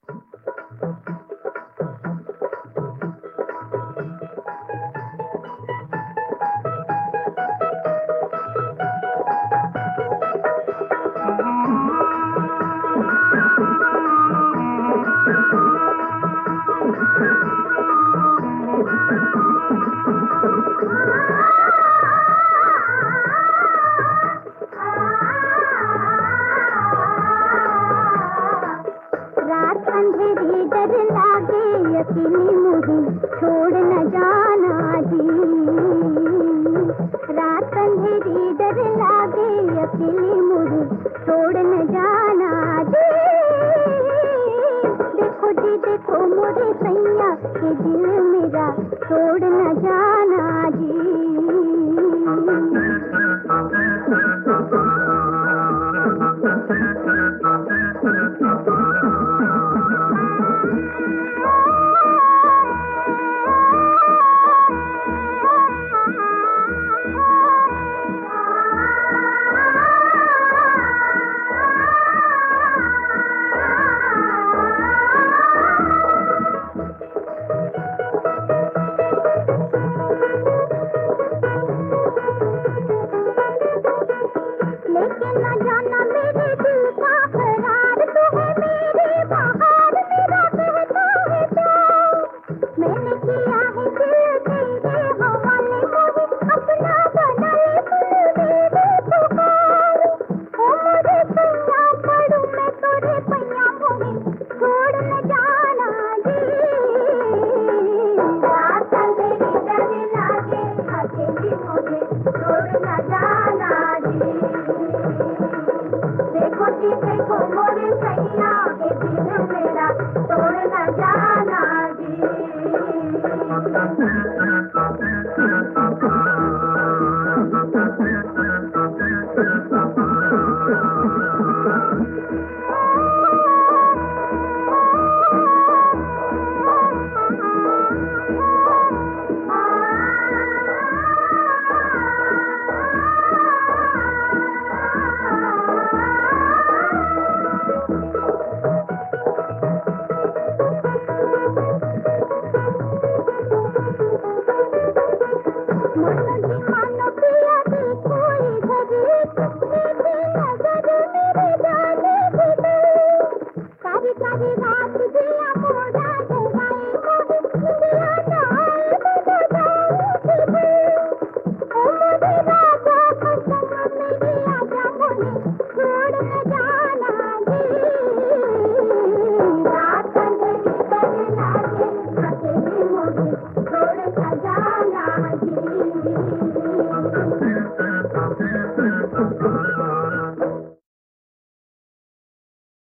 अंधेरी डर लागे यकीनी मुझे छोड़ न जाना जी। रात अंधेरी डर लागे यकीनी मुझे छोड़ न जाना जी। देखो जी देखो मोरे सैया के दिल मेरा छोड़ न जाना जी। लेकिन न जाना मेरे दिल का करार तू है मेरी बहार मेरा कहता है तो मैंने किया है दिल तेरे हवाले मोहे अपना बना ले तू मेरे पुकार। ओ मुझे सैया पड़ू मैं तोरे पैया मोहे छोड़ न जाना जी। रात अंधेरी डर लागे अकेली मुझे छोड़ न जाना जी। देखो जी देखो मोरे सैया के दिल मेरा छोड़ न जाना जी। मानो पिया देखो इधर मेरी नजर मेरे जाने भी दे। सारी सारी